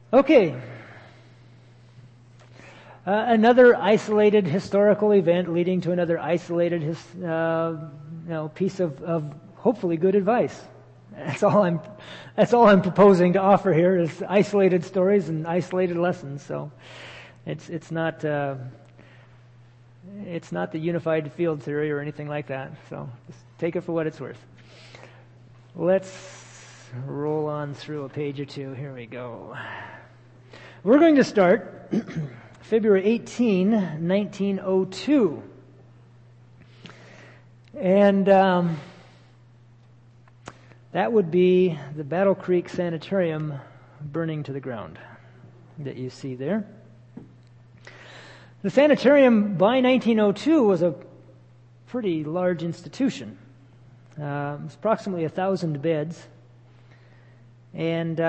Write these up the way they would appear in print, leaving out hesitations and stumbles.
Okay. Another isolated historical event leading to another isolated piece of hopefully good advice. That's all I'm proposing to offer here is isolated stories and isolated lessons. So it's not the unified field theory or anything like that. So just take it for what it's worth. Let's roll on through a page or two. Here we go. We're going to start February 18, 1902. And that would be the Battle Creek Sanitarium burning to the ground that you see there. The sanitarium by 1902 was a pretty large institution. It was approximately 1,000 beds. And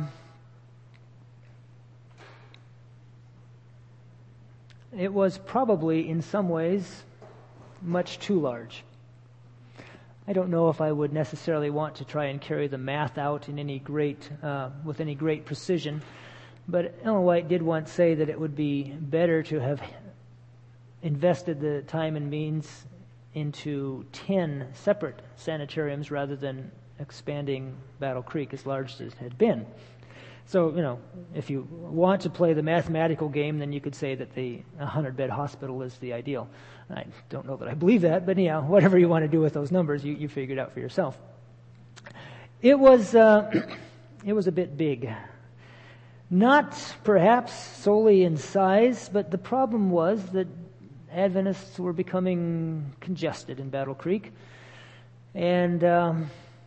it was probably, in some ways, much too large. I don't know if I would necessarily want to try and carry the math out in with any great precision, but Ellen White did once say that it would be better to have invested the time and means into 10 separate sanitariums rather than expanding Battle Creek as large as it had been. So, if you want to play the mathematical game, then you could say that the 100-bed hospital is the ideal. I don't know that I believe that, but whatever you want to do with those numbers, you figure it out for yourself. It was a bit big. Not perhaps solely in size, but the problem was that Adventists were becoming congested in Battle Creek. And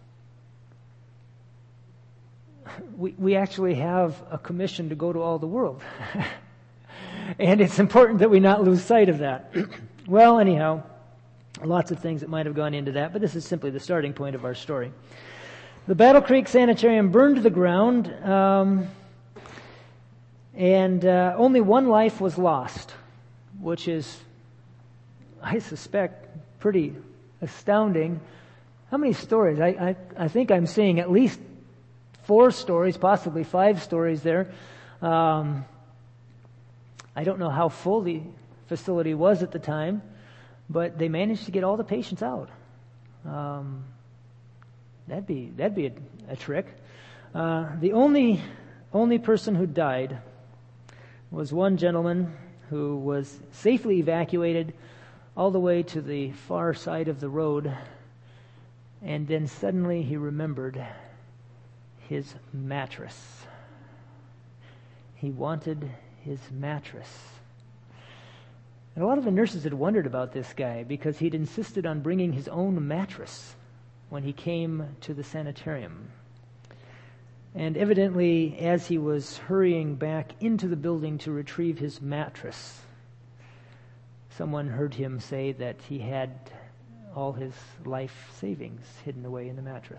we actually have a commission to go to all the world. And it's important that we not lose sight of that. Well, anyhow, lots of things that might have gone into that, but this is simply the starting point of our story. The Battle Creek Sanitarium burned to the ground, and only one life was lost, which is, I suspect, pretty astounding. How many stories? I think I'm seeing at least 4 stories, possibly 5 stories there. I don't know how full the facility was at the time, but they managed to get all the patients out. That'd be a trick. The only person who died was one gentleman who was safely evacuated all the way to the far side of the road, and then suddenly he remembered his mattress. He wanted his mattress. And a lot of the nurses had wondered about this guy because he'd insisted on bringing his own mattress when he came to the sanitarium. And evidently, as he was hurrying back into the building to retrieve his mattress, someone heard him say that he had all his life savings hidden away in the mattress.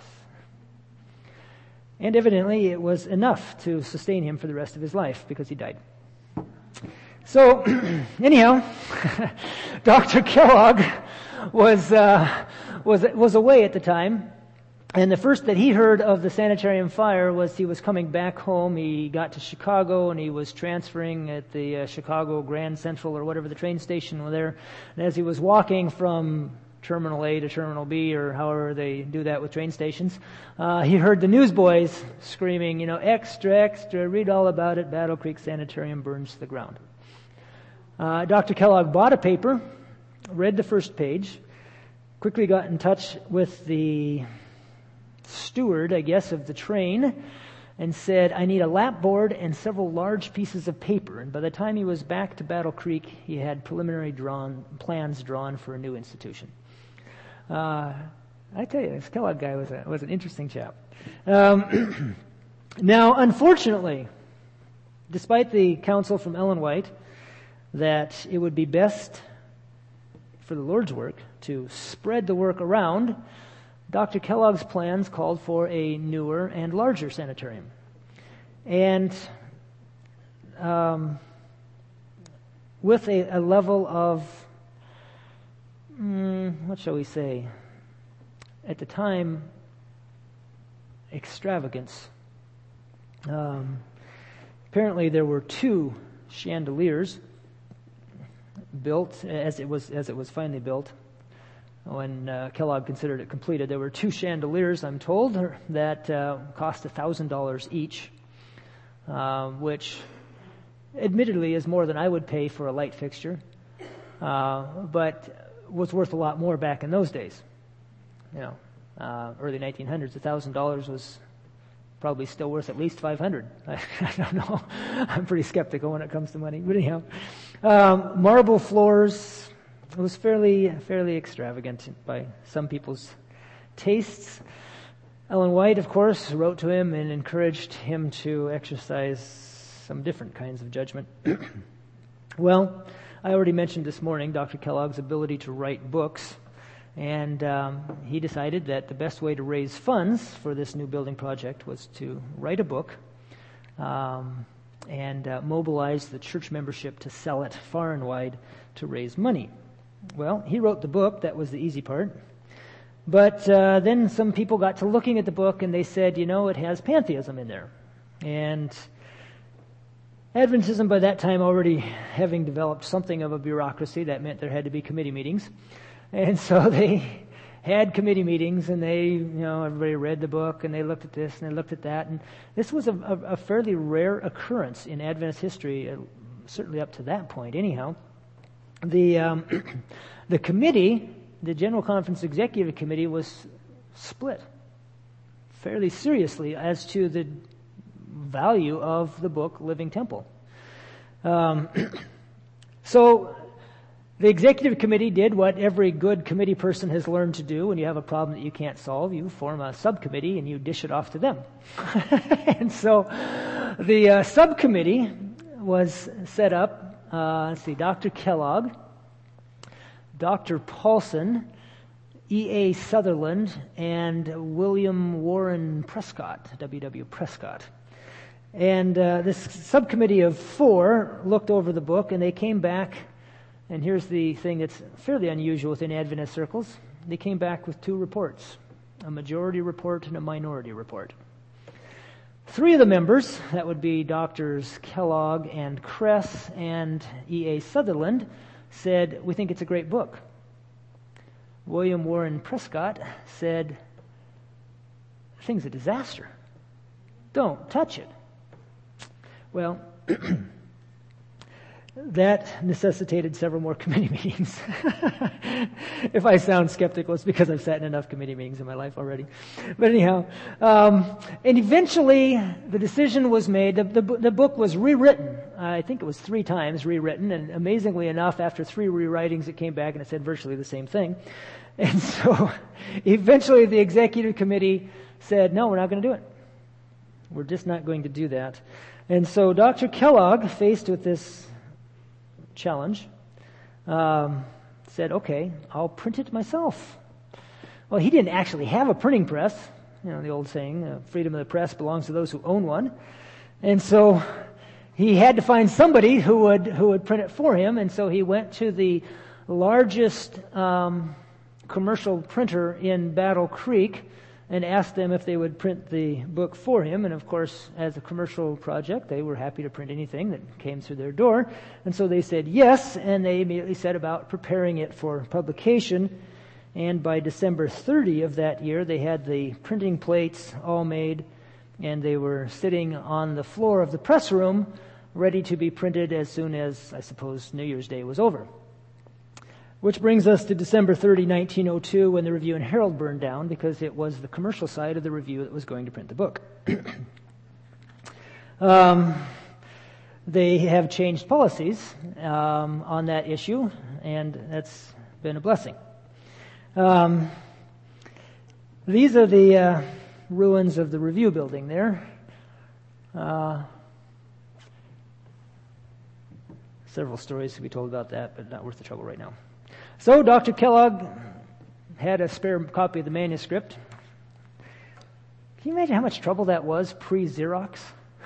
And evidently, it was enough to sustain him for the rest of his life because he died. So, anyhow, Dr. Kellogg was away at the time, and the first that he heard of the sanitarium fire was he was coming back home. He got to Chicago, and he was transferring at the Chicago Grand Central or whatever the train station was there. And as he was walking from Terminal A to Terminal B, or however they do that with train stations, he heard the newsboys screaming, extra, extra, read all about it, Battle Creek Sanitarium burns to the ground. Dr. Kellogg bought a paper, read the first page, quickly got in touch with the steward, I guess, of the train, and said, I need a lapboard and several large pieces of paper. And by the time he was back to Battle Creek, he had preliminary plans drawn for a new institution. I tell you, this Kellogg guy was an interesting chap. Now, unfortunately, despite the counsel from Ellen White that it would be best for the Lord's work to spread the work around, Dr. Kellogg's plans called for a newer and larger sanitarium. And with a level of, what shall we say, at the time, extravagance. Apparently there were 2 chandeliers built as it was finally built. When Kellogg considered it completed, there were 2 chandeliers, I'm told, that cost $1,000 each, which admittedly is more than I would pay for a light fixture, but was worth a lot more back in those days. Early 1900s, $1,000 was probably still worth at least $500. I don't know. I'm pretty skeptical when it comes to money. But anyhow, marble floors. It was fairly extravagant by some people's tastes. Ellen White, of course, wrote to him and encouraged him to exercise some different kinds of judgment. Well, I already mentioned this morning Dr. Kellogg's ability to write books, and he decided that the best way to raise funds for this new building project was to write a book and mobilize the church membership to sell it far and wide to raise money. Well, he wrote the book. That was the easy part. But then some people got to looking at the book and they said, it has pantheism in there. And Adventism by that time already having developed something of a bureaucracy, that meant there had to be committee meetings. And so they had committee meetings and they, everybody read the book and they looked at this and they looked at that. And this was a fairly rare occurrence in Adventist history, certainly up to that point anyhow. The committee, the General Conference Executive Committee, was split fairly seriously as to the value of the book Living Temple. So the Executive Committee did what every good committee person has learned to do. When you have a problem that you can't solve, you form a subcommittee and you dish it off to them. And so the subcommittee was set up. Dr. Kellogg, Dr. Paulson, E.A. Sutherland, and William Warren Prescott, W.W. Prescott. And this subcommittee of 4 looked over the book, and they came back, and here's the thing that's fairly unusual within Adventist circles. They came back with 2 reports, a majority report and a minority report. 3 of the members, that would be Drs. Kellogg and Kress and E.A. Sutherland, said, we think it's a great book. William Warren Prescott said, the thing's a disaster. Don't touch it. Well, that necessitated several more committee meetings. If I sound skeptical, it's because I've sat in enough committee meetings in my life already. But anyhow, and eventually the decision was made. The book was rewritten. I think it was 3 times rewritten, and amazingly enough, after 3 rewritings, it came back and it said virtually the same thing. And so eventually the executive committee said, no, we're not going to do it. We're just not going to do that. And so Dr. Kellogg, faced with this challenge, said, okay, I'll print it myself. Well, he didn't actually have a printing press. The old saying, freedom of the press belongs to those who own one. And so he had to find somebody who would print it for him. And so he went to the largest commercial printer in Battle Creek and asked them if they would print the book for him. And of course, as a commercial project, they were happy to print anything that came through their door. And so they said yes, and they immediately set about preparing it for publication. And by December 30 of that year, they had the printing plates all made, and they were sitting on the floor of the press room, ready to be printed as soon as, I suppose, New Year's Day was over. Which brings us to December 30, 1902, when the Review and Herald burned down, because it was the commercial side of the Review that was going to print the book. They have changed policies on that issue, and that's been a blessing. These are the ruins of the Review building there. Several stories to be told about that, but not worth the trouble right now. So Dr. Kellogg had a spare copy of the manuscript. Can you imagine how much trouble that was pre-Xerox?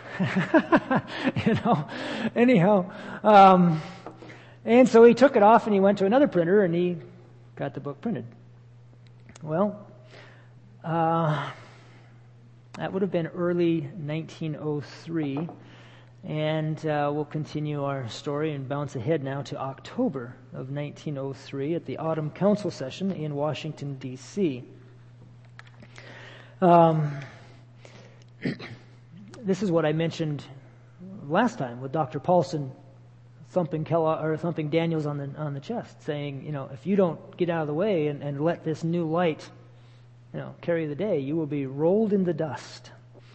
Anyhow. And so he took it off and he went to another printer and he got the book printed. Well, that would have been early 1903. And we'll continue our story and bounce ahead now to October of 1903 at the Autumn Council session in Washington, D.C. This is what I mentioned last time with Dr. Paulson thumping Daniels on the chest, saying, if you don't get out of the way and let this new light, carry the day, you will be rolled in the dust.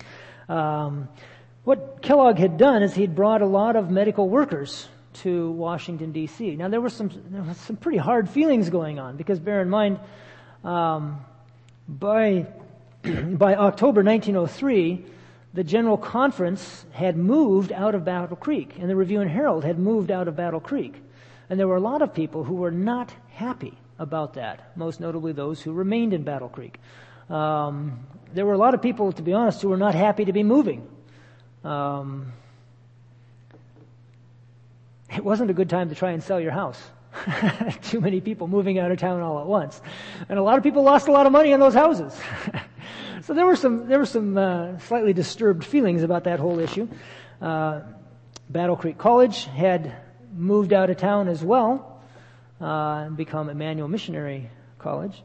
What Kellogg had done is he'd brought a lot of medical workers to Washington, D.C. Now, there was some pretty hard feelings going on, because bear in mind, by October 1903, the General Conference had moved out of Battle Creek, and the Review and Herald had moved out of Battle Creek. And there were a lot of people who were not happy about that, most notably those who remained in Battle Creek. There were a lot of people, to be honest, who were not happy to be moving. It wasn't a good time to try and sell your house. Too many people moving out of town all at once. And a lot of people lost a lot of money on those houses. So there were some slightly disturbed feelings about that whole issue. Battle Creek College had moved out of town as well, and become Emmanuel Missionary College.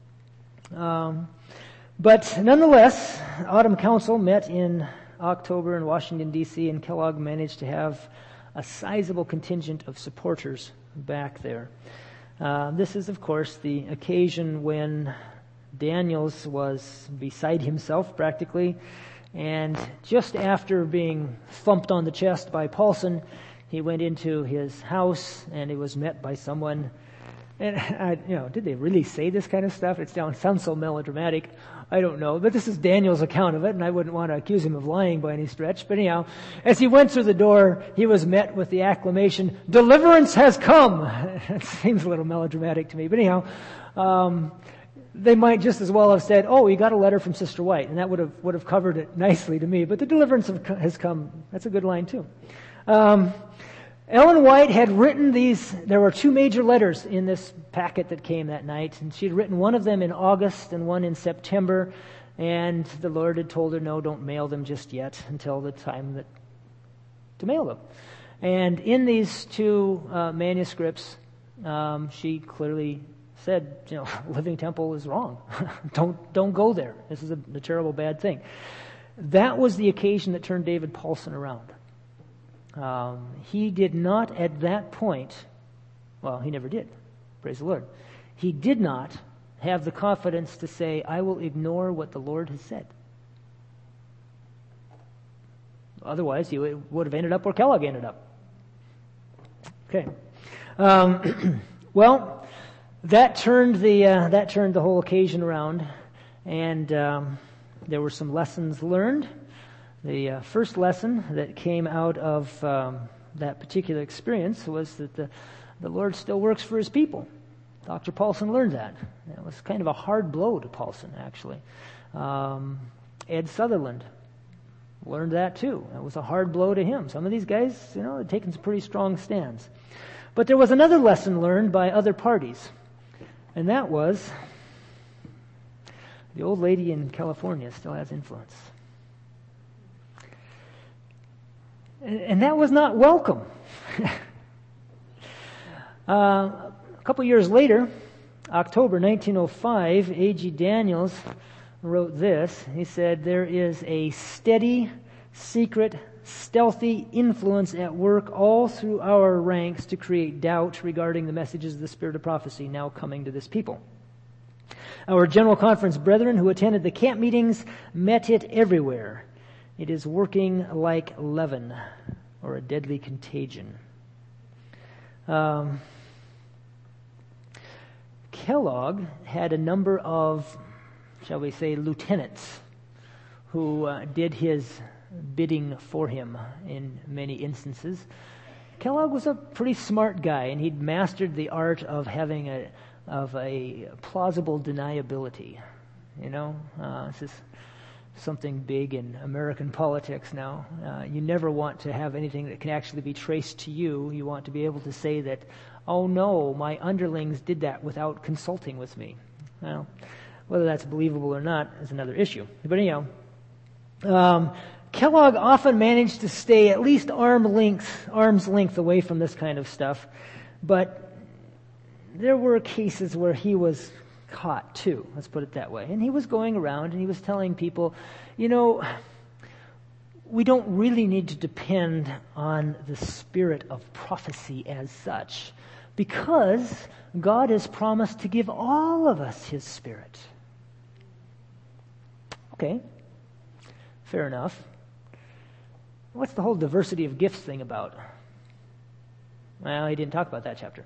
But nonetheless, Autumn Council met in October in Washington, D.C., and Kellogg managed to have a sizable contingent of supporters back there. This is, of course, the occasion when Daniels was beside himself practically, and just after being thumped on the chest by Paulson, he went into his house and he was met by someone. And did they really say this kind of stuff? It sounds so melodramatic. I don't know, but this is Daniel's account of it, and I wouldn't want to accuse him of lying by any stretch. But anyhow, as he went through the door, he was met with the acclamation, "Deliverance has come!" It seems a little melodramatic to me, but anyhow, they might just as well have said, "Oh, he got a letter from Sister White," and that would have covered it nicely to me. But the deliverance has come. That's a good line too. Ellen White had written these. There were two major letters in this packet that came that night, and she had written one of them in August and one in September, and the Lord had told her, no, don't mail them just yet until the time to mail them. And in these two manuscripts, she clearly said, Living Temple is wrong. Don't go there. This is a terrible, bad thing. That was the occasion that turned David Paulson around. He did not at that point, well, he never did, praise the Lord. He did not have the confidence to say, I will ignore what the Lord has said. Otherwise, he would have ended up where Kellogg ended up. Okay. Well, that turned the whole occasion around, and there were some lessons learned. The first lesson that came out of that particular experience was that the Lord still works for His people. Dr. Paulson learned that. It was kind of a hard blow to Paulson, actually. Ed Sutherland learned that too. It was a hard blow to him. Some of these guys, had taken some pretty strong stands. But there was another lesson learned by other parties, and that was the old lady in California still has influence. And that was not welcome. A couple years later, October 1905, A.G. Daniels wrote this. He said, there is a steady, secret, stealthy influence at work all through our ranks to create doubt regarding the messages of the Spirit of prophecy now coming to this people. Our General Conference brethren who attended the camp meetings met it everywhere. It is working like leaven or a deadly contagion. Kellogg had a number of, shall we say, lieutenants who did his bidding for him in many instances. Kellogg was a pretty smart guy, and he'd mastered the art of having a plausible deniability. This is something big in American politics now. You never want to have anything that can actually be traced to you. You want to be able to say that, oh no, my underlings did that without consulting with me. Well, whether that's believable or not is another issue. But anyhow, Kellogg often managed to stay at least arm's length away from this kind of stuff, but there were cases where he was caught too, let's put it that way. And he was going around and he was telling people, we don't really need to depend on the spirit of prophecy as such, because God has promised to give all of us His Spirit. Okay, fair enough. What's the whole diversity of gifts thing about? Well, he didn't talk about that chapter.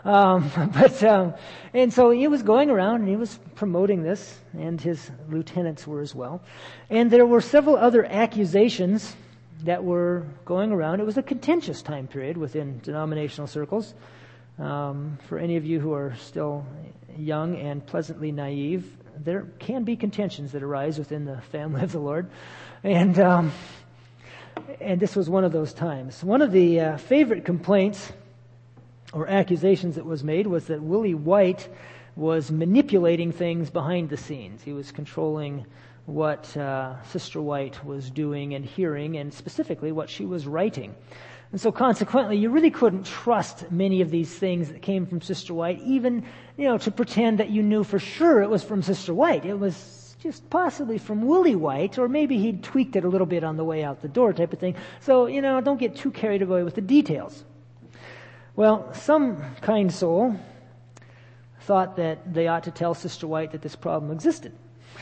And so he was going around and he was promoting this, and his lieutenants were as well. And there were several other accusations that were going around. It was a contentious time period within denominational circles. For any of you who are still young and pleasantly naive, there can be contentions that arise within the family of the Lord. And this was one of those times. One of the favorite complaints or accusations that was made was that Willie White was manipulating things behind the scenes. He was controlling what Sister White was doing and hearing, and specifically what she was writing. And so consequently, you really couldn't trust many of these things that came from Sister White, even, to pretend that you knew for sure it was from Sister White. It was just possibly from Willie White, or maybe he'd tweaked it a little bit on the way out the door type of thing. So, don't get too carried away with the details. Well, some kind soul thought that they ought to tell Sister White that this problem existed.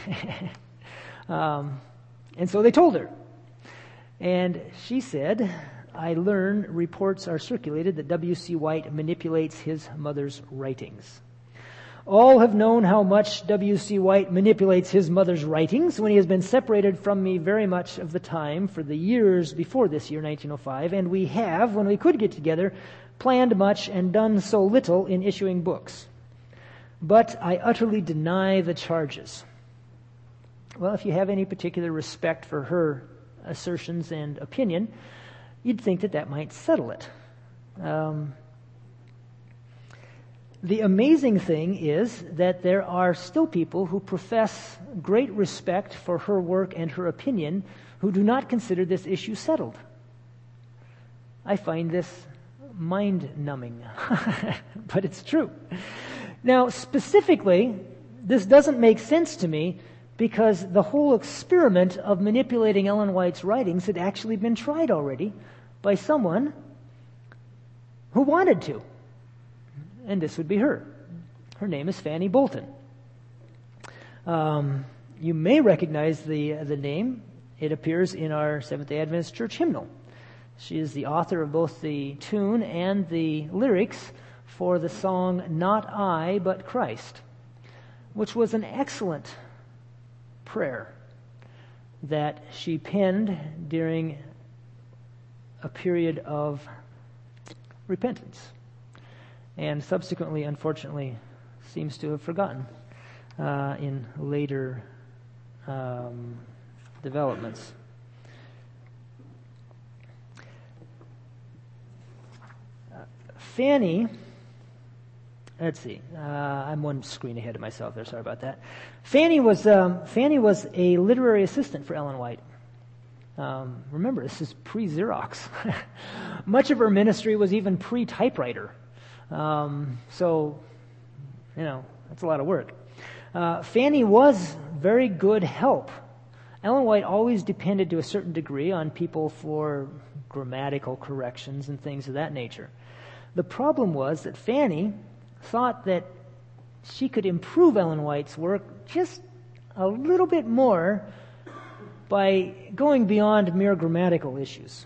And so they told her. And she said, I learn reports are circulated that W.C. White manipulates his mother's writings. All have known how much W.C. White manipulates his mother's writings when he has been separated from me very much of the time for the years before this year, 1905, and we have, when we could get together, planned much and done so little in issuing books. But I utterly deny the charges. Well, if you have any particular respect for her assertions and opinion, you'd think that might settle it. The amazing thing is that there are still people who profess great respect for her work and her opinion who do not consider this issue settled. I find this mind-numbing, but it's true. Now, specifically, this doesn't make sense to me because the whole experiment of manipulating Ellen White's writings had actually been tried already by someone who wanted to. And this would be her. Her name is Fanny Bolton. You may recognize the name. It appears in our Seventh-day Adventist Church hymnal. She is the author of both the tune and the lyrics for the song Not I, But Christ, which was an excellent prayer that she penned during a period of repentance, and subsequently, unfortunately, seems to have forgotten in later developments. Fanny, let's see, I'm one screen ahead of myself there, sorry about that. Fanny was a literary assistant for Ellen White. Remember, this is pre-Xerox. Much of her ministry was even pre-typewriter. So, that's a lot of work. Fanny was very good help. Ellen White always depended to a certain degree on people for grammatical corrections and things of that nature. The problem was that Fanny thought that she could improve Ellen White's work just a little bit more by going beyond mere grammatical issues.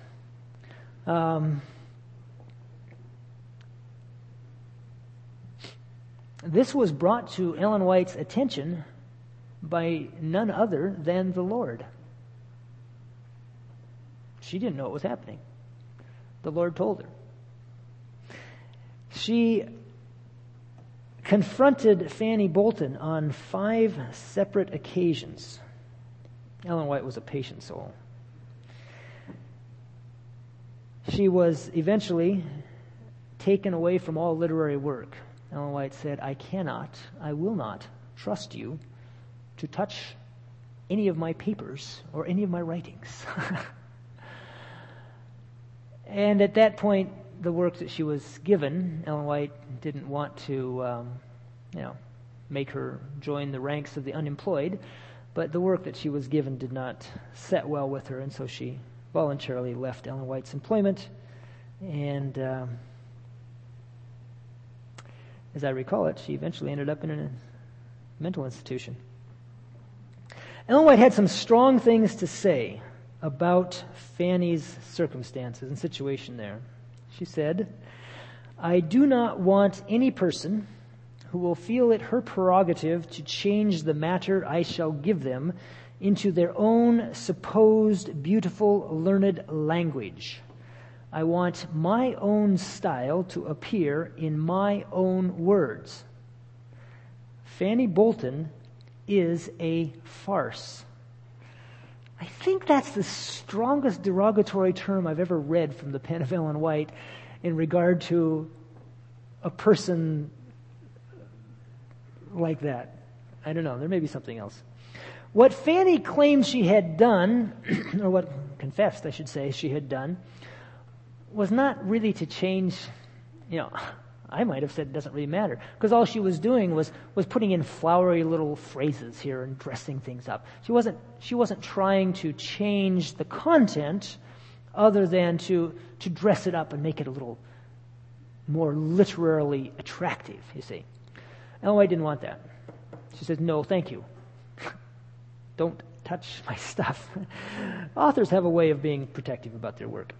This was brought to Ellen White's attention by none other than the Lord. She didn't know what was happening. The Lord told her. She confronted Fanny Bolton on 5 separate occasions. Ellen White was a patient soul. She was eventually taken away from all literary work. Ellen White said, I will not trust you to touch any of my papers or any of my writings. And at that point, the work that she was given, Ellen White didn't want to, make her join the ranks of the unemployed, but the work that she was given did not set well with her, and so she voluntarily left Ellen White's employment, and as I recall it, she eventually ended up in a mental institution. Ellen White had some strong things to say about Fanny's circumstances and situation there. She said, "I do not want any person who will feel it her prerogative to change the matter I shall give them into their own supposed beautiful, learned language. I want my own style to appear in my own words. Fanny Bolton is a farce." I think that's the strongest derogatory term I've ever read from the pen of Ellen White in regard to a person like that. I don't know. There may be something else. What Fanny claimed she had done, or what confessed, I should say, she had done, was not really to change, I might have said it doesn't really matter, because all she was doing was putting in flowery little phrases here and dressing things up. She wasn't trying to change the content other than to dress it up and make it a little more literarily attractive, you see. Ellen White didn't want that. She said, "No, thank you. Don't touch my stuff." Authors have a way of being protective about their work.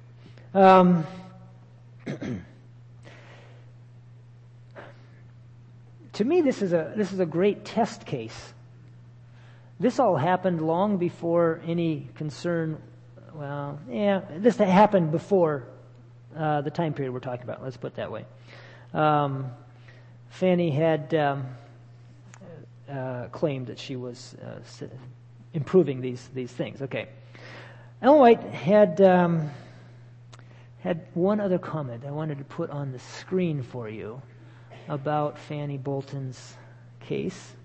To me, this is a great test case. This all happened long before any concern. This happened before the time period we're talking about. Let's put it that way. Fanny had claimed that she was improving these things. Okay. Ellen White had one other comment I wanted to put on the screen for you about Fanny Bolton's case.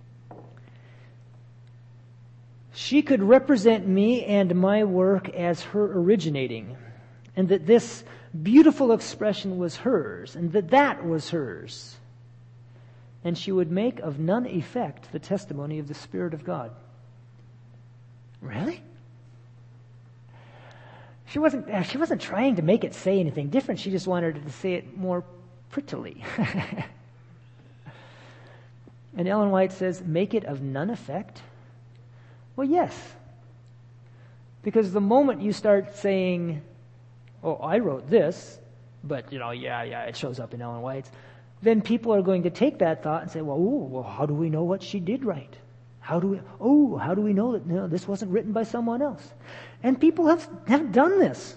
"She could represent me and my work as her originating, and that this beautiful expression was hers, and that was hers. And she would make of none effect the testimony of the Spirit of God." Really? She wasn't trying to make it say anything different. She just wanted it to say it more prettily. And Ellen White says, make it of none effect? Well, yes. Because the moment you start saying, "Oh, I wrote this," but, it shows up in Ellen White's, then people are going to take that thought and say, well, how do we know what she did write? How do we know that this wasn't written by someone else? And people have done this.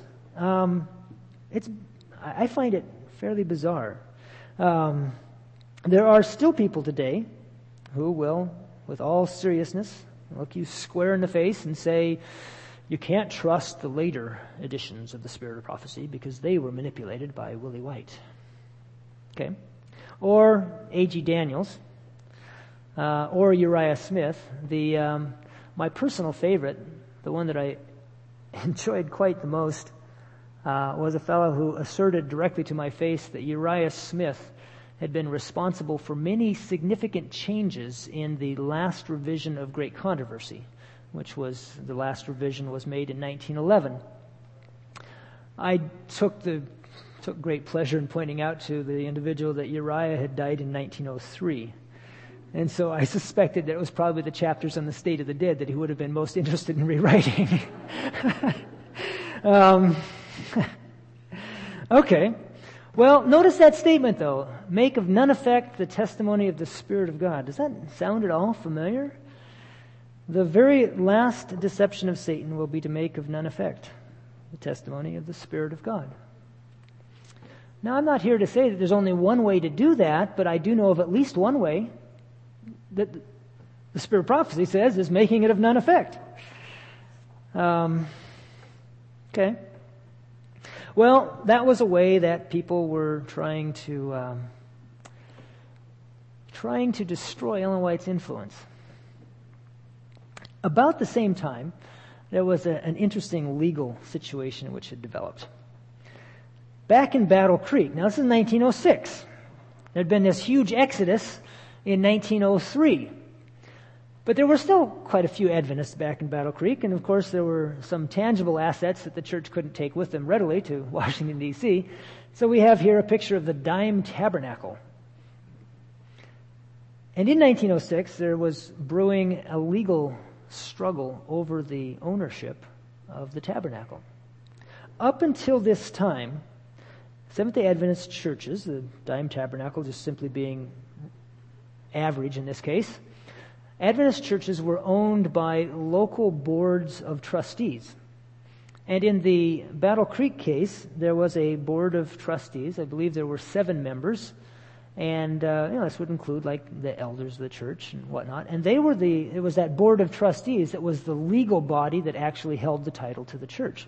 I find it fairly bizarre. There are still people today who will, with all seriousness, look you square in the face and say, you can't trust the later editions of the Spirit of Prophecy because they were manipulated by Willie White. Okay? Or A.G. Daniels, or Uriah Smith. My personal favorite, the one that I enjoyed quite the most, was a fellow who asserted directly to my face that Uriah Smith had been responsible for many significant changes in the last revision of Great Controversy, which was, the last revision was made in 1911. I took great pleasure in pointing out to the individual that Uriah had died in 1903. And so I suspected that it was probably the chapters on the state of the dead that he would have been most interested in rewriting. Okay. Well, notice that statement, though. Make of none effect the testimony of the Spirit of God. Does that sound at all familiar? The very last deception of Satan will be to make of none effect the testimony of the Spirit of God. Now, I'm not here to say that there's only one way to do that, but I do know of at least one way that the Spirit of Prophecy says is making it of none effect. Okay. Well, that was a way that people were trying to destroy Ellen White's influence. About the same time, there was an interesting legal situation which had developed. Back in Battle Creek, now this is 1906, there had been this huge exodus in 1903. But there were still quite a few Adventists back in Battle Creek, and of course there were some tangible assets that the church couldn't take with them readily to Washington, D.C. So we have here a picture of the Dime Tabernacle. And in 1906, there was brewing a legal struggle over the ownership of the tabernacle. Up until this time, Seventh-day Adventist churches, the Dime Tabernacle just simply being average in this case, Adventist churches were owned by local boards of trustees. And in the Battle Creek case, there was a board of trustees. I believe there were 7 members. And this would include like the elders of the church and whatnot. And it was that board of trustees that was the legal body that actually held the title to the church.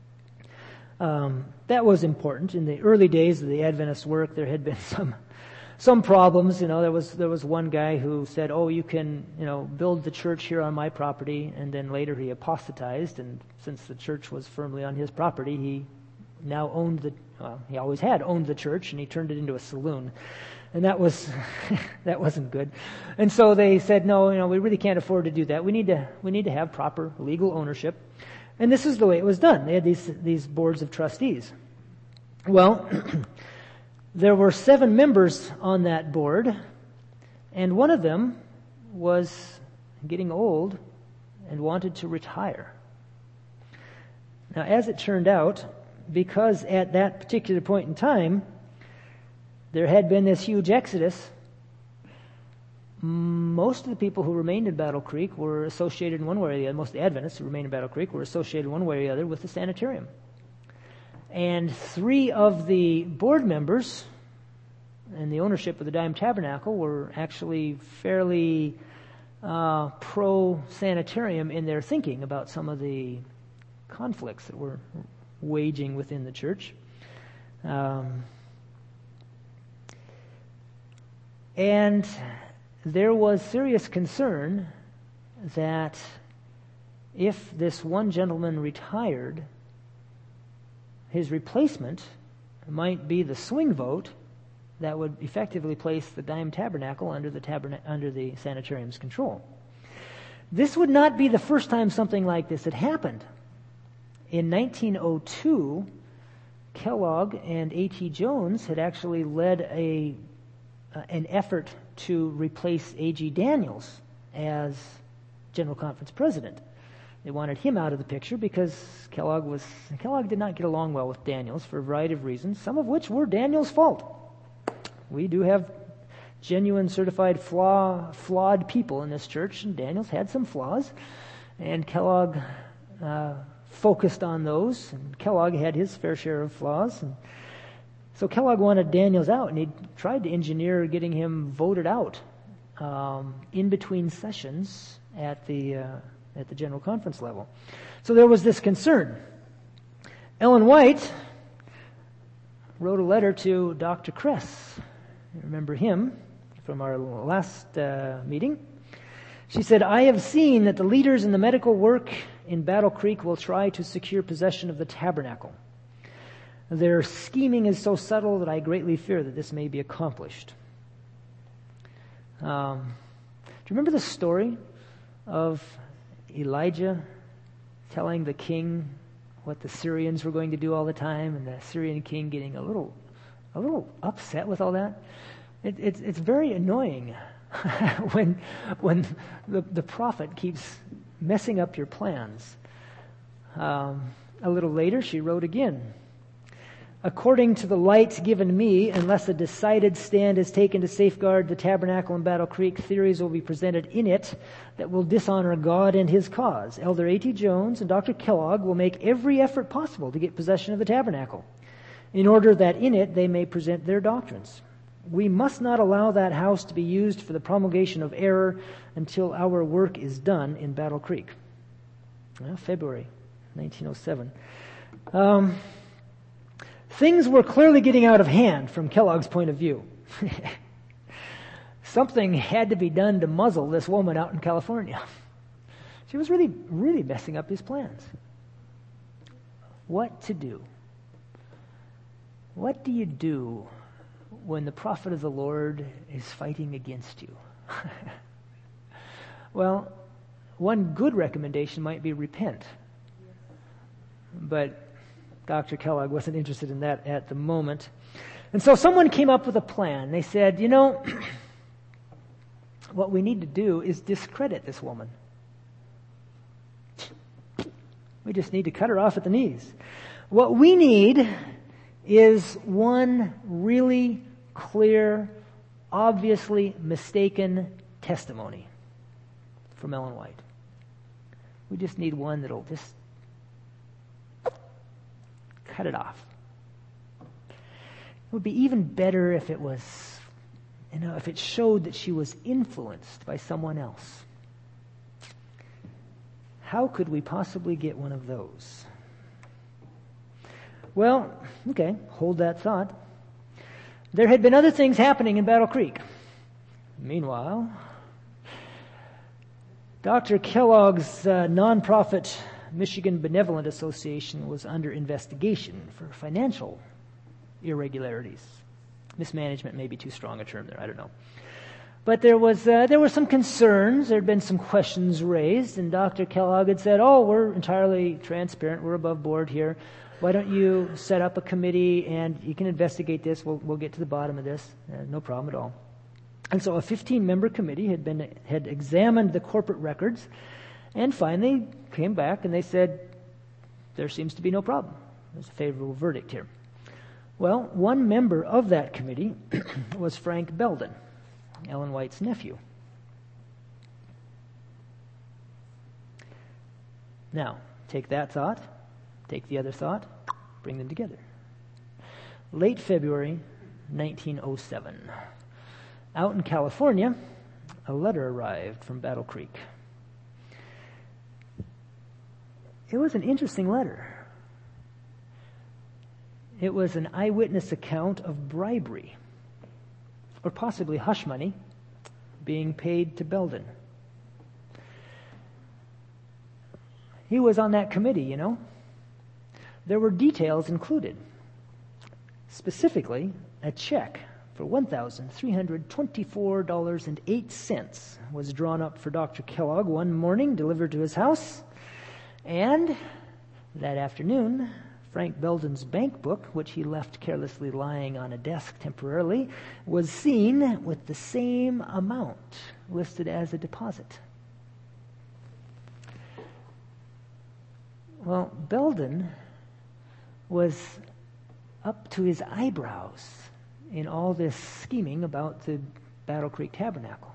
That was important. In the early days of the Adventist work, there had been some problems. There was one guy who said, "Oh, you can, build the church here on my property," and then later he apostatized. And since the church was firmly on his property, he now he always had owned the church, and he turned it into a saloon, and that wasn't good. And so they said, "No, we really can't afford to do that. We need to have proper legal ownership." And this is the way it was done. They had these boards of trustees. Well, there were 7 members on that board, and one of them was getting old and wanted to retire. Now, as it turned out, because at that particular point in time, there had been this huge exodus, most of the people who remained in Battle Creek were associated in one way or the other, most of the Adventists who remained in Battle Creek were associated in one way or the other with the sanitarium. And 3 of the board members and the ownership of the Dime Tabernacle were actually fairly pro-sanitarium in their thinking about some of the conflicts that were waging within the church. And there was serious concern that if this one gentleman retired, his replacement might be the swing vote that would effectively place the Dime Tabernacle under the sanitarium's control. This would not be the first time something like this had happened. In 1902, Kellogg and A.T. Jones had actually led an effort to replace A.G. Daniels as General Conference president. They wanted him out of the picture because Kellogg did not get along well with Daniels for a variety of reasons, some of which were Daniels' fault. We do have genuine, certified, flawed people in this church, and Daniels had some flaws, and Kellogg focused on those, and Kellogg had his fair share of flaws. And so Kellogg wanted Daniels out, and he tried to engineer getting him voted out in between sessions at the General Conference level. So there was this concern. Ellen White wrote a letter to Dr. Kress. You remember him from our last meeting. She said, "I have seen that the leaders in the medical work in Battle Creek will try to secure possession of the tabernacle. Their scheming is so subtle that I greatly fear that this may be accomplished." Do you remember the story of Elijah telling the king what the Syrians were going to do all the time, and the Syrian king getting a little upset with all that? It's very annoying when the prophet keeps messing up your plans. A little later, she wrote again, "According to the light given me, unless a decided stand is taken to safeguard the tabernacle in Battle Creek, theories will be presented in it that will dishonor God and his cause. Elder A.T. Jones and Dr. Kellogg will make every effort possible to get possession of the tabernacle, in order that in it they may present their doctrines. We must not allow that house to be used for the promulgation of error until our work is done in Battle Creek." Well, February 1907. Things were clearly getting out of hand from Kellogg's point of view. Something had to be done to muzzle this woman out in California. She was really, really messing up his plans. What to do? What do you do when the prophet of the Lord is fighting against you? Well, one good recommendation might be repent. But Dr. Kellogg wasn't interested in that at the moment. And so someone came up with a plan. They said, what we need to do is discredit this woman. We just need to cut her off at the knees. What we need is one really clear, obviously mistaken testimony from Ellen White. We just need one that'll just cut it off. It would be even better if it was, if it showed that she was influenced by someone else. How could we possibly get one of those? Well, okay, hold that thought. There had been other things happening in Battle Creek. Meanwhile, Dr. Kellogg's nonprofit Michigan Benevolent Association was under investigation for financial irregularities. Mismanagement may be too strong a term there, I don't know. But there were some concerns, there had been some questions raised, and Dr. Kellogg had said, we're entirely transparent, we're above board here. Why don't you set up a committee and you can investigate this, we'll get to the bottom of this, no problem at all. And so a 15-member committee had examined the corporate records and finally came back and they said, there seems to be no problem. There's a favorable verdict here. Well, one member of that committee was Frank Belden, Ellen White's nephew. Now, take that thought, take the other thought, bring them together. Late February 1907. Out in California, a letter arrived from Battle Creek. It was an interesting letter. It was an eyewitness account of bribery, or possibly hush money, being paid to Belden. He was on that committee, There were details included. Specifically, a check for $1,324.08 was drawn up for Dr. Kellogg one morning, delivered to his house, and that afternoon, Frank Belden's bank book, which he left carelessly lying on a desk temporarily, was seen with the same amount listed as a deposit. Well, Belden was up to his eyebrows in all this scheming about the Battle Creek Tabernacle.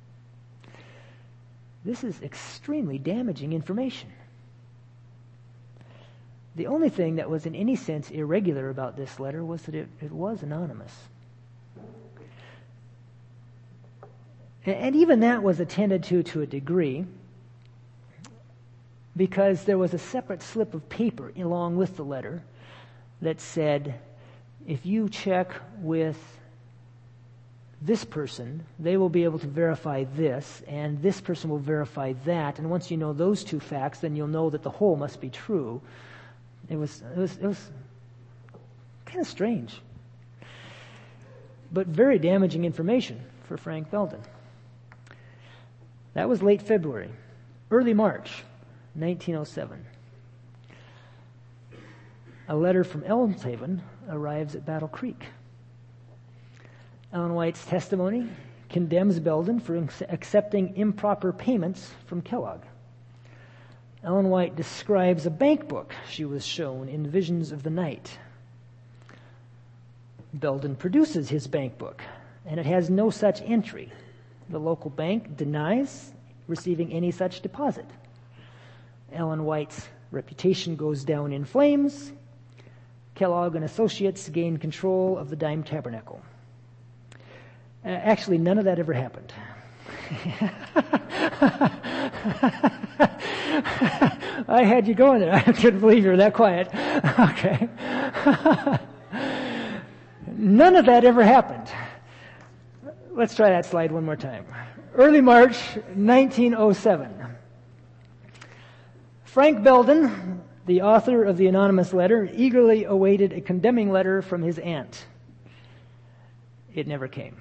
This is extremely damaging information. The only thing that was in any sense irregular about this letter was that it was anonymous. And even that was attended to a degree, because there was a separate slip of paper along with the letter that said, if you check with this person, they will be able to verify this, and this person will verify that, and once you know those two facts, then you'll know that the whole must be true. It was kind of strange, but very damaging information for Frank Belden. That was late February. Early March 1907. A letter from Elmshaven arrives at Battle Creek. Ellen White's testimony condemns Belden for accepting improper payments from Kellogg. Ellen White describes a bank book she was shown in visions of the night. Belden produces his bank book, and it has no such entry. The local bank denies receiving any such deposit. Ellen White's reputation goes down in flames. Kellogg and Associates gain control of the Dime Tabernacle. Actually, none of that ever happened. I had you going there. I couldn't believe you were that quiet. Okay. None of that ever happened. Let's try that slide one more time. Early March 1907. Frank Belden, the author of the anonymous letter, eagerly awaited a condemning letter from his aunt. It never came.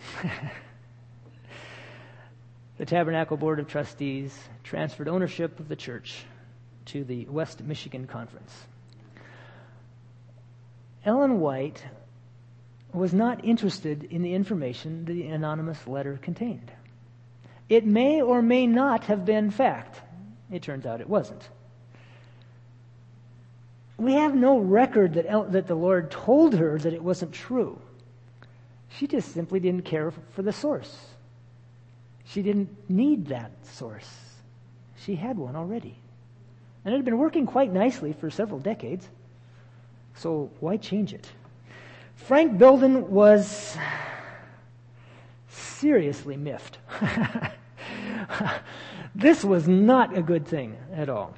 The Tabernacle Board of Trustees transferred ownership of the church to the West Michigan Conference. Ellen White was not interested in the information the anonymous letter contained. It may or may not have been fact. It turns out it wasn't. We have no record that the Lord told her that it wasn't true. She just simply didn't care for the source. She didn't need that source. She had one already. And it had been working quite nicely for several decades. So why change it? Frank Belden was seriously miffed. This was not a good thing at all.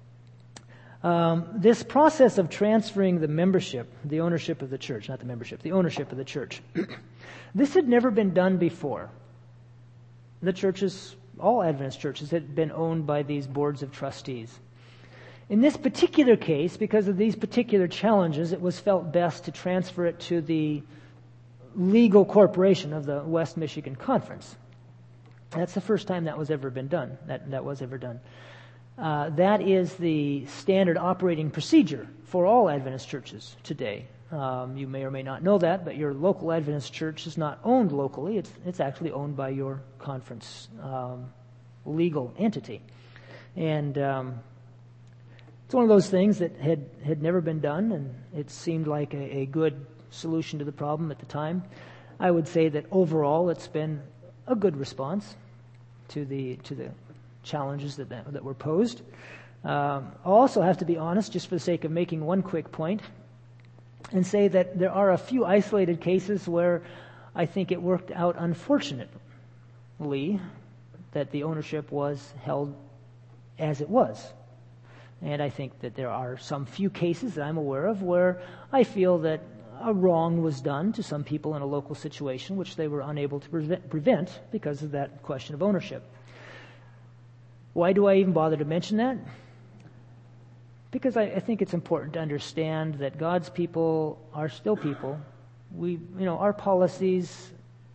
This process of transferring the membership, the ownership of the church, not the membership, the ownership of the church, this had never been done before. The churches, all Adventist churches, had been owned by these boards of trustees. In this particular case, because of these particular challenges, it was felt best to transfer it to the legal corporation of the West Michigan Conference. That's the first time that was ever been done. That was ever done. That is the standard operating procedure for all Adventist churches today. You may or may not know that, but your local Adventist church is not owned locally. It's actually owned by your conference legal entity. And it's one of those things that had never been done, and it seemed like a good solution to the problem at the time. I would say that overall it's been a good response to the challenges that were posed. I'll also have to be honest, just for the sake of making one quick point, and say that there are a few isolated cases where I think it worked out unfortunately that the ownership was held as it was. And I think that there are some few cases that I'm aware of where I feel that a wrong was done to some people in a local situation which they were unable to prevent because of that question of ownership. Why do I even bother to mention that? Because I think it's important to understand that God's people are still people. Our policies,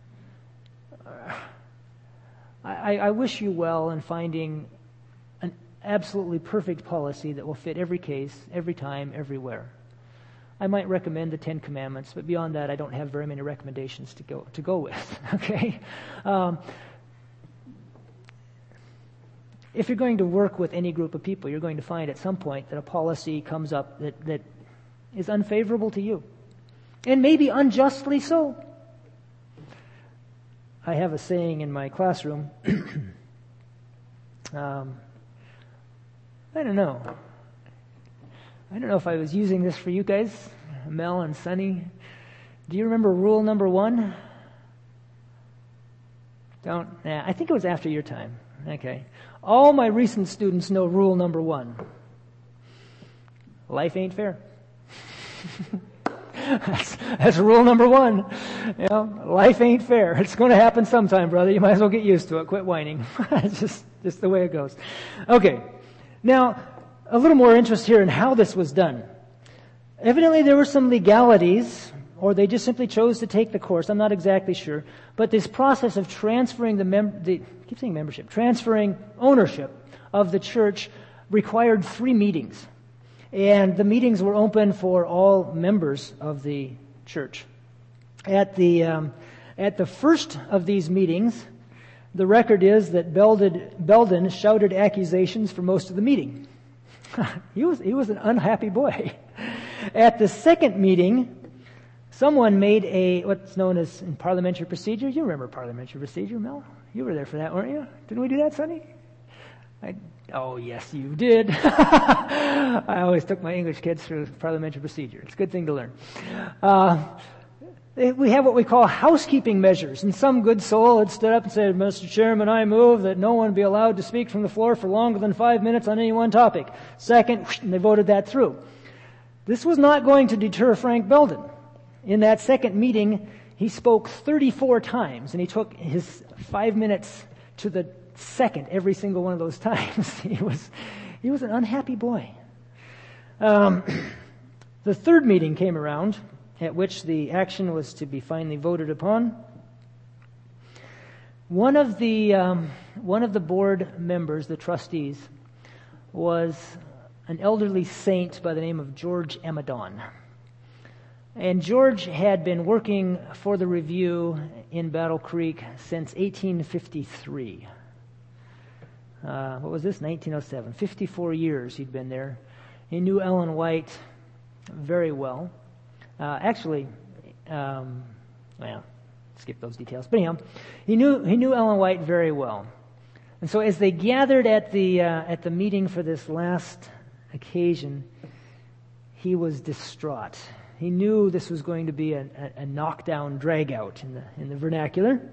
I wish you well in finding an absolutely perfect policy that will fit every case, every time, everywhere. I might recommend the Ten Commandments, but beyond that, I don't have very many recommendations to go with. Okay. If you're going to work with any group of people, you're going to find at some point that a policy comes up that is unfavorable to you, and maybe unjustly so. I have a saying in my classroom. I don't know if I was using this for you guys, Mel and Sonny. Do you remember rule number 1? I think it was after your time. Okay. All my recent students know rule number 1. Life ain't fair. That's rule number 1. Life ain't fair. It's going to happen sometime, brother. You might as well get used to it. Quit whining. It's just the way it goes. Okay. Now, a little more interest here in how this was done. Evidently, there were some legalities, or they just simply chose to take the course. I'm not exactly sure. But this process of transferring transferring ownership of the church required 3 meetings. And the meetings were open for all members of the church. At the first of these meetings, the record is that Belden shouted accusations for most of the meeting. He was an unhappy boy. At the second meeting, someone made what's known as in parliamentary procedure. You remember parliamentary procedure, Mel? You were there for that, weren't you? Didn't we do that, Sonny? Oh, yes, you did. I always took my English kids through parliamentary procedure. It's a good thing to learn. We have what we call housekeeping measures. And some good soul had stood up and said, Mr. Chairman, I move that no one be allowed to speak from the floor for longer than 5 minutes on any one topic. Second, and they voted that through. This was not going to deter Frank Belden. In that second meeting, he spoke 34 times, and he took his 5 minutes to the second every single one of those times. He was an unhappy boy. The third meeting came around, at which the action was to be finally voted upon. One of the board members, the trustees, was an elderly saint by the name of George Amadon. And George had been working for the Review in Battle Creek since 1853. What was this? 1907. 54 years he'd been there. He knew Ellen White very well. Skip those details. But anyhow, he knew Ellen White very well. And so as they gathered at the meeting for this last occasion, he was distraught. He knew this was going to be a knockdown, drag-out in the vernacular.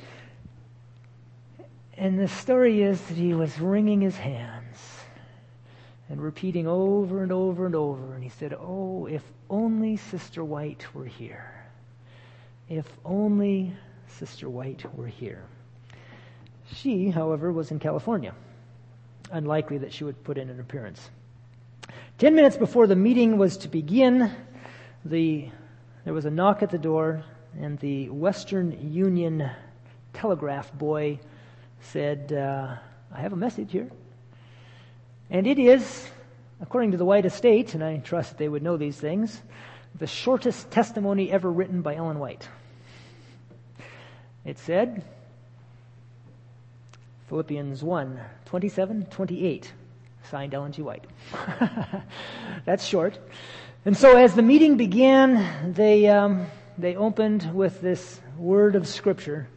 And the story is that he was wringing his hands and repeating over and over and over. And he said, "Oh, if only Sister White were here. If only Sister White were here." She, however, was in California. Unlikely that she would put in an appearance. 10 minutes before the meeting was to begin, there was a knock at the door, and the Western Union telegraph boy said, "I have a message here." And it is, according to the White estate, and I trust they would know these things, the shortest testimony ever written by Ellen White. It said, Philippians 1, 27, 28, signed Ellen G. White. That's short. And so as the meeting began, they opened with this word of Scripture.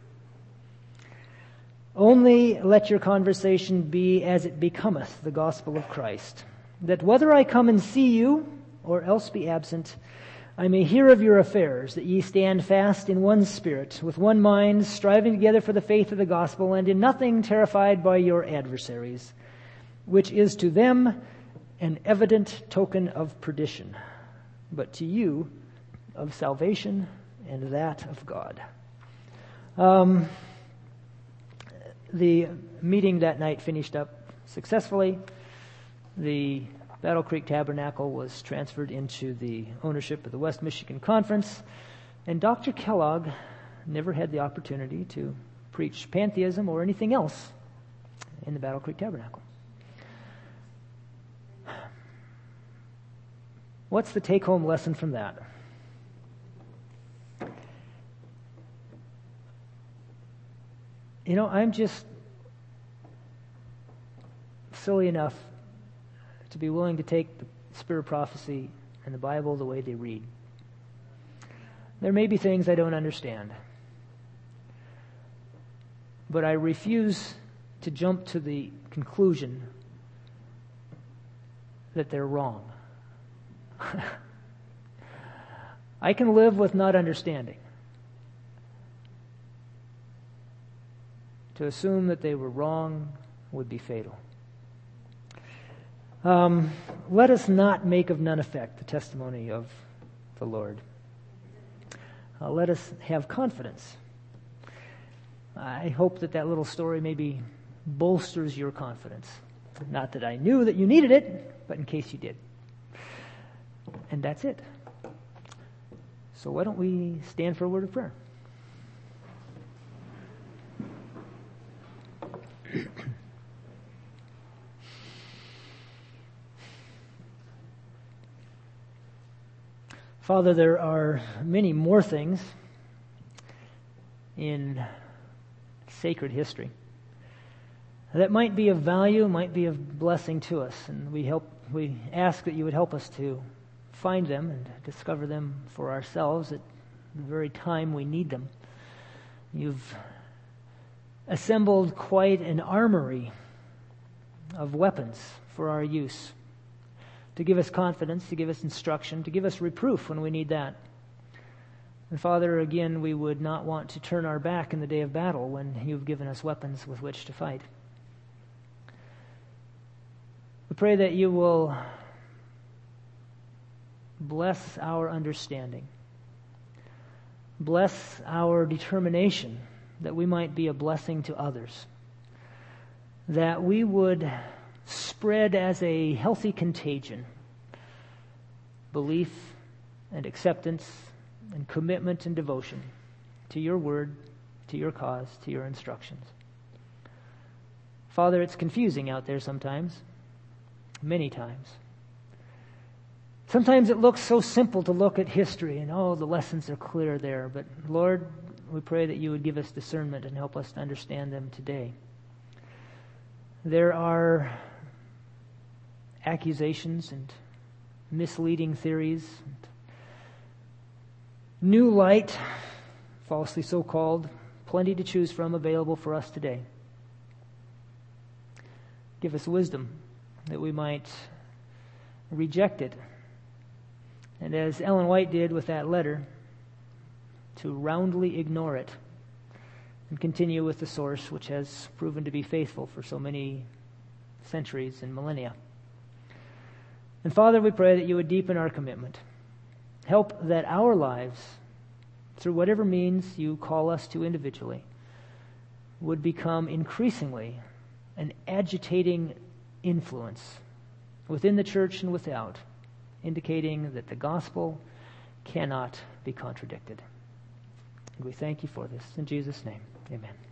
"Only let your conversation be as it becometh the gospel of Christ, that whether I come and see you, or else be absent, I may hear of your affairs, that ye stand fast in one spirit, with one mind, striving together for the faith of the gospel, and in nothing terrified by your adversaries, which is to them an evident token of perdition, but to you of salvation and that of God." The meeting that night finished up successfully. The Battle Creek Tabernacle was transferred into the ownership of the West Michigan Conference, and Dr. Kellogg never had the opportunity to preach pantheism or anything else in the Battle Creek Tabernacle. What's the take-home lesson from that? I'm just silly enough to be willing to take the Spirit of Prophecy and the Bible the way they read. There may be things I don't understand, but I refuse to jump to the conclusion that they're wrong. I can live with not understanding. To assume that they were wrong would be fatal. Let us not make of none effect the testimony of the Lord. Let us have confidence. I hope that little story maybe bolsters your confidence. Not that I knew that you needed it, but in case you did. And that's it. So why don't we stand for a word of prayer? Father, there are many more things in sacred history that might be of value, might be of blessing to us, and we ask that you would help us to find them and discover them for ourselves at the very time we need them. You've assembled quite an armory of weapons for our use, to give us confidence, to give us instruction, to give us reproof when we need that. And Father, again, we would not want to turn our back in the day of battle when you've given us weapons with which to fight. We pray that you will bless our understanding, bless our determination that we might be a blessing to others, that we would spread as a healthy contagion. Belief and acceptance and commitment and devotion to your word, to your cause, to your instructions. Father, it's confusing out there sometimes, many times. Sometimes it looks so simple to look at history and, the lessons are clear there. But Lord, we pray that you would give us discernment and help us to understand them today. There are accusations and misleading theories, and new light, falsely so called, plenty to choose from available for us today. Give us wisdom that we might reject it. And as Ellen White did with that letter, to roundly ignore it and continue with the source which has proven to be faithful for so many centuries and millennia. And Father, we pray that you would deepen our commitment. Help that our lives, through whatever means you call us to individually, would become increasingly an agitating influence within the church and without, indicating that the gospel cannot be contradicted. And we thank you for this. In Jesus' name, amen.